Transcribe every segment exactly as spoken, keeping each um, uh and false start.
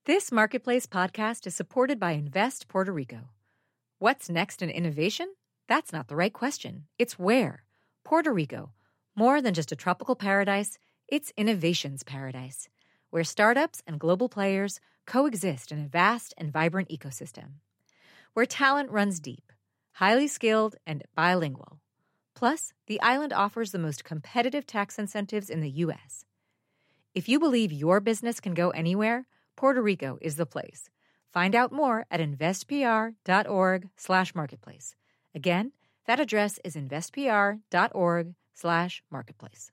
This Marketplace podcast is supported by Invest Puerto Rico. What's next in innovation? That's not the right question. It's where. Puerto Rico. More than just a tropical paradise, it's innovation's paradise, where startups and global players coexist in a vast and vibrant ecosystem. Where talent runs deep, highly skilled, and bilingual. Plus, the island offers the most competitive tax incentives in the U S. If you believe your business can go anywhere, Puerto Rico is the place. Find out more at investpr.org slash marketplace. Again, that address is investpr.org slash marketplace.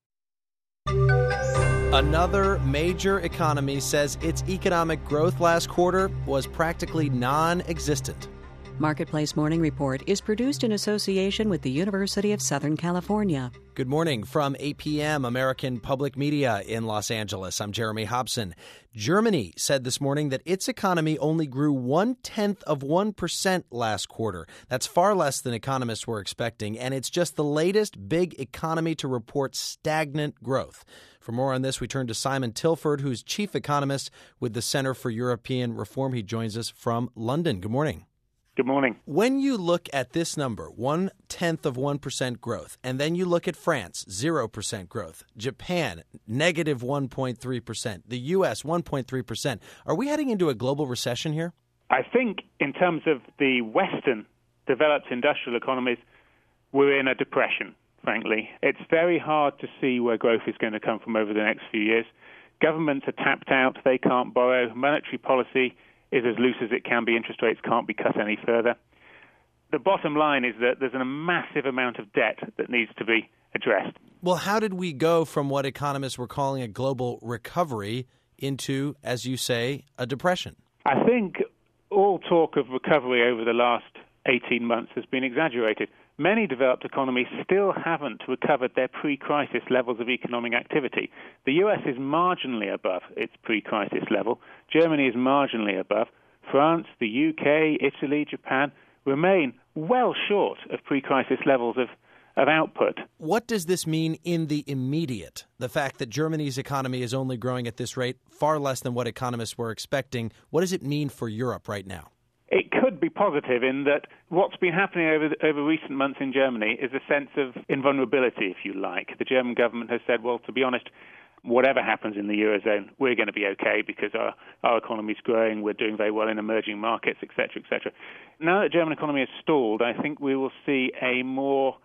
Another major economy says its economic growth last quarter was practically non-existent. Marketplace Morning Report is produced in association with the University of Southern California. Good morning from eight p.m. American Public Media in Los Angeles. I'm Jeremy Hobson. Germany said this morning that its economy only grew one-tenth of one percent last quarter. That's far less than economists were expecting, and it's just the latest big economy to report stagnant growth. For more on this, we turn to Simon Tilford, who's chief economist with the Center for European Reform. He joins us from London. Good morning. Good morning. When you look at this number, one-tenth of one percent growth, and then you look at France, zero percent growth, Japan, negative one point three percent, the U S, one point three percent, are we heading into a global recession here? I think in terms of the Western developed industrial economies, we're in a depression, frankly. It's very hard to see where growth is going to come from over the next few years. Governments are tapped out. They can't borrow. Monetary policy is as loose as it can be. Interest rates can't be cut any further. The bottom line is that there's a massive amount of debt that needs to be addressed. Well, how did we go from what economists were calling a global recovery into, as you say, a depression? I think all talk of recovery over the last eighteen months has been exaggerated. Many developed economies still haven't recovered their pre-crisis levels of economic activity. The U S is marginally above its pre-crisis level. Germany is marginally above. France, the U K, Italy, Japan remain well short of pre-crisis levels of, of output. What does this mean in the immediate? The fact that Germany's economy is only growing at this rate, far less than what economists were expecting. What does it mean for Europe right now? It could be positive in that what's been happening over over recent months in Germany is a sense of invulnerability, if you like. The German government has said, well, to be honest, whatever happens in the Eurozone, we're going to be okay because our, our economy is growing, we're doing very well in emerging markets, et cetera, et cetera. Now that the German economy has stalled, I think we will see a more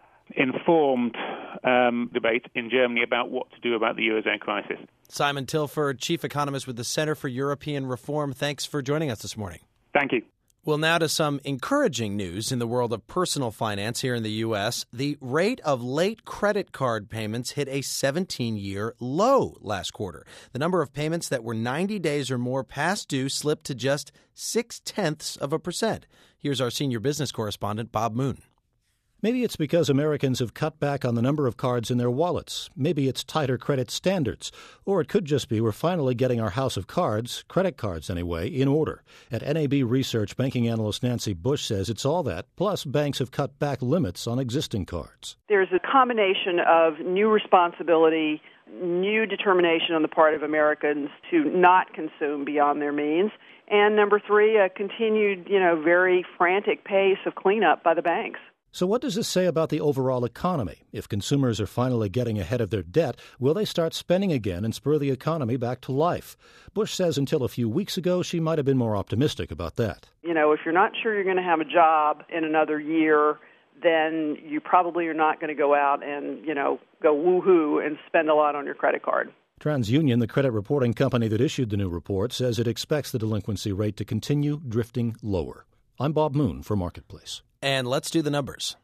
informed um, debate in Germany about what to do about the Eurozone crisis. Simon Tilford, chief economist with the Center for European Reform. Thanks for joining us this morning. Thank you. Well, now to some encouraging news in the world of personal finance here in the U S. The rate of late credit card payments hit a seventeen-year low last quarter. The number of payments that were ninety days or more past due slipped to just six-tenths of a percent. Here's our senior business correspondent, Bob Moon. Maybe it's because Americans have cut back on the number of cards in their wallets. Maybe it's tighter credit standards. Or it could just be we're finally getting our house of cards, credit cards anyway, in order. At N A B Research, banking analyst Nancy Bush says it's all that, plus banks have cut back limits on existing cards. There's a combination of new responsibility, new determination on the part of Americans to not consume beyond their means, and number three, a continued, you know, very frantic pace of cleanup by the banks. So what does this say about the overall economy? If consumers are finally getting ahead of their debt, will they start spending again and spur the economy back to life? Bush says until a few weeks ago, she might have been more optimistic about that. You know, if you're not sure you're going to have a job in another year, then you probably are not going to go out and, you know, go woo-hoo and spend a lot on your credit card. TransUnion, the credit reporting company that issued the new report, says it expects the delinquency rate to continue drifting lower. I'm Bob Moon for Marketplace. And let's do the numbers.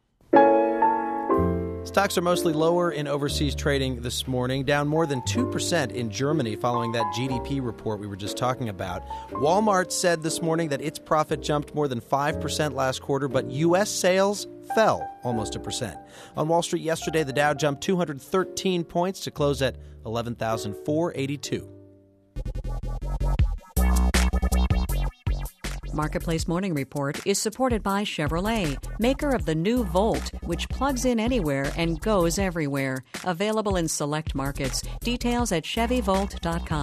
Stocks are mostly lower in overseas trading this morning, down more than two percent in Germany following that G D P report we were just talking about. Walmart said this morning that its profit jumped more than five percent last quarter, but U S sales fell almost a percent. On Wall Street yesterday, the Dow jumped two hundred thirteen points to close at eleven thousand four hundred eighty-two. Marketplace Morning Report is supported by Chevrolet, maker of the new Volt, which plugs in anywhere and goes everywhere. Available in select markets. Details at Chevy Volt dot com.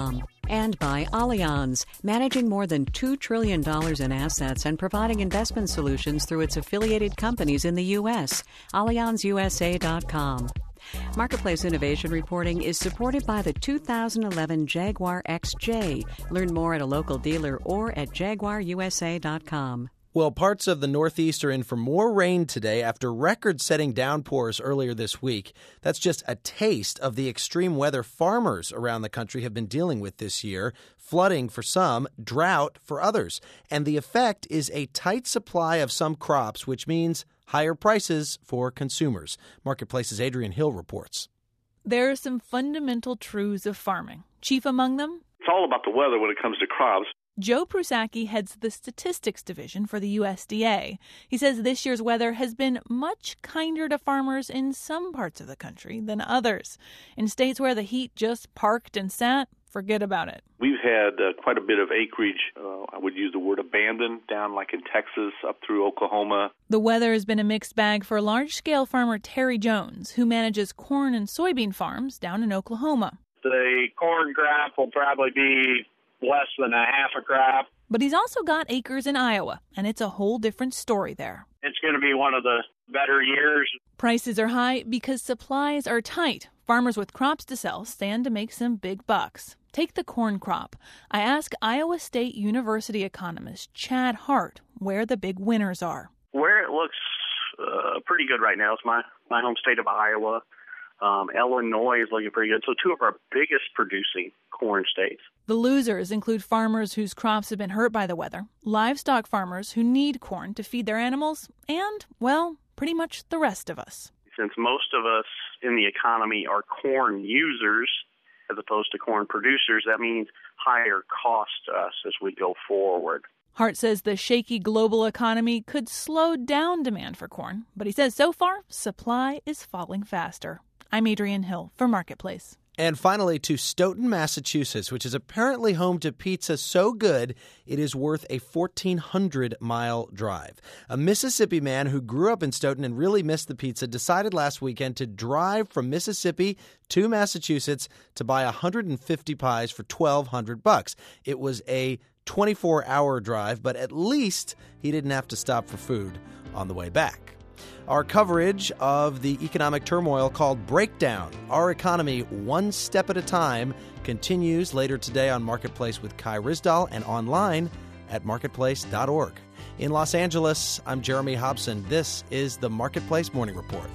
And by Allianz, managing more than two trillion dollars in assets and providing investment solutions through its affiliated companies in the U S. Allianz U S A dot com. Marketplace Innovation Reporting is supported by the two thousand eleven Jaguar X J. Learn more at a local dealer or at Jaguar U S A dot com. Well, parts of the Northeast are in for more rain today after record-setting downpours earlier this week. That's just a taste of the extreme weather farmers around the country have been dealing with this year. Flooding for some, drought for others. And the effect is a tight supply of some crops, which means higher prices for consumers. Marketplace's Adrian Hill reports. There are some fundamental truths of farming. Chief among them? It's all about the weather when it comes to crops. Joe Prusacki heads the statistics division for the U S D A. He says this year's weather has been much kinder to farmers in some parts of the country than others. In states where the heat just parked and sat, forget about it. We've had uh, quite a bit of acreage, uh, I would use the word abandoned, down like in Texas, up through Oklahoma. The weather has been a mixed bag for large-scale farmer Terry Jones, who manages corn and soybean farms down in Oklahoma. The corn crop will probably be less than a half a crop. But he's also got acres in Iowa, and it's a whole different story there. It's going to be one of the better years. Prices are high because supplies are tight. Farmers with crops to sell stand to make some big bucks. Take the corn crop. I ask Iowa State University economist Chad Hart where the big winners are. Where it looks uh, pretty good right now is my, my home state of Iowa. Um, Illinois is looking pretty good. So two of our biggest producing corn states. The losers include farmers whose crops have been hurt by the weather, livestock farmers who need corn to feed their animals, and, well, pretty much the rest of us. Since most of us in the economy are corn users as opposed to corn producers, that means higher cost to us as we go forward. Hart says the shaky global economy could slow down demand for corn, but he says so far, supply is falling faster. I'm Adrian Hill for Marketplace. And finally, to Stoughton, Massachusetts, which is apparently home to pizza so good it is worth a fourteen hundred mile drive. A Mississippi man who grew up in Stoughton and really missed the pizza decided last weekend to drive from Mississippi to Massachusetts to buy one hundred fifty pies for twelve hundred bucks. It was a twenty-four hour drive, but at least he didn't have to stop for food on the way back. Our coverage of the economic turmoil called Breakdown, Our Economy One Step at a Time, continues later today on Marketplace with Kai Ryssdal and online at marketplace dot org. In Los Angeles, I'm Jeremy Hobson. This is the Marketplace Morning Report.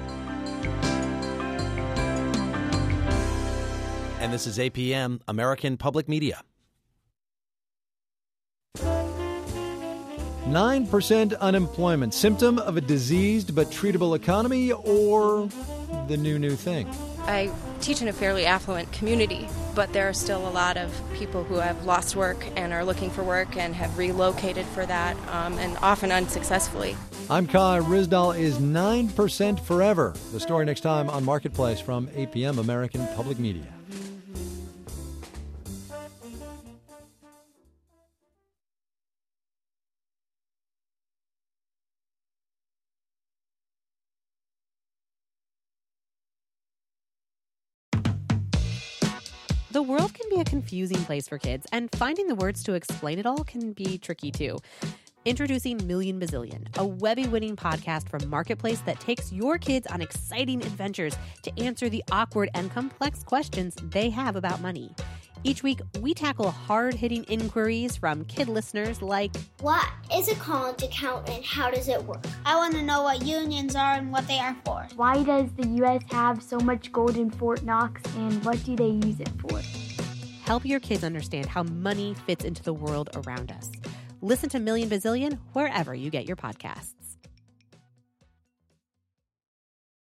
And this is A P M, American Public Media. nine percent unemployment, symptom of a diseased but treatable economy, or the new, new thing? I teach in a fairly affluent community, but there are still a lot of people who have lost work and are looking for work and have relocated for that, um, and often unsuccessfully. I'm Kai Ryssdal. Is nine percent forever? The story next time on Marketplace from A P M, American Public Media. The world can be a confusing place for kids, and finding the words to explain it all can be tricky too. Introducing Million Bazillion, a Webby-winning podcast from Marketplace that takes your kids on exciting adventures to answer the awkward and complex questions they have about money. Each week, we tackle hard-hitting inquiries from kid listeners like, what is a college account and how does it work? I want to know what unions are and what they are for. Why does the U S have so much gold in Fort Knox, and what do they use it for? Help your kids understand how money fits into the world around us. Listen to Million Bazillion wherever you get your podcasts.